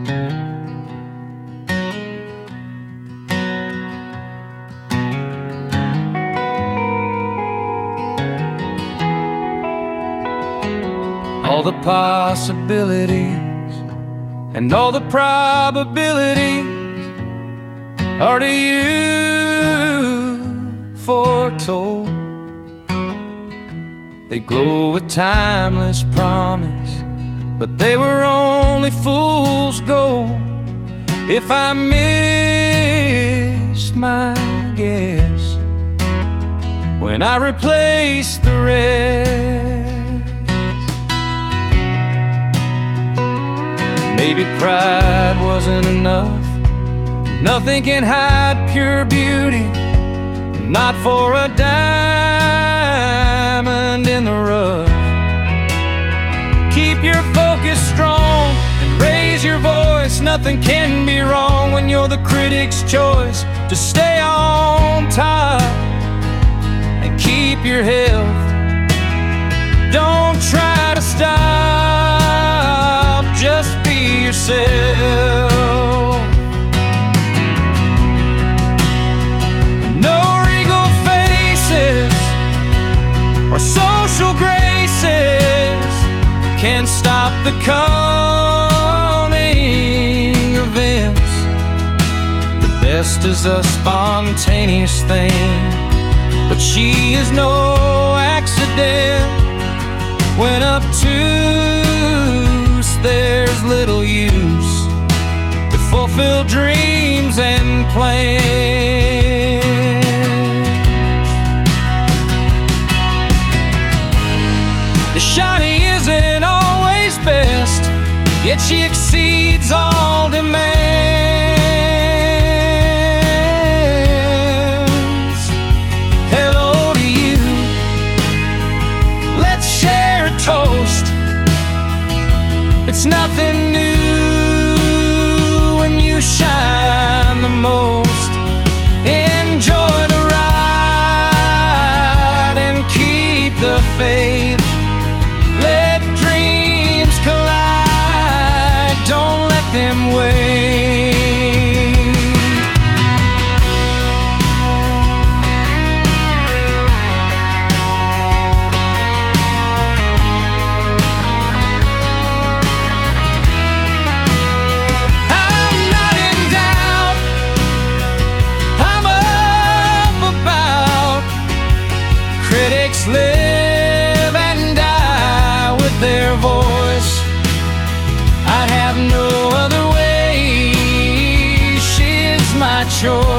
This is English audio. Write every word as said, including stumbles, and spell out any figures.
All the possibilities and all the probabilities are to you foretold. They glow with timeless promise, but they were only fool's gold. If I missed my guess when I replaced the rest, maybe pride wasn't enough. Nothing can hide pure beauty, not for a diamond in the rough. Keep your focus strong and raise your voice. Nothing can be wrong when you're the critic's choice. To stay on top and keep your health. Don't try to stop, just be yourself. No regal faces or social graces can stop the coming events. The best is a spontaneous thing, but she is no accident. When obtuse, there's little use to fulfill dreams and plans. The shiny isn't always best, yet she exceeds all demands. Hello to you, let's share a toast. It's nothing new when you shine the most. Enjoy the ride and keep the faith. Let dreams collide, don't let them wait. I'm not in doubt, I'm up about. Critics live and die with their voice. I'd have no other way, she's my choice.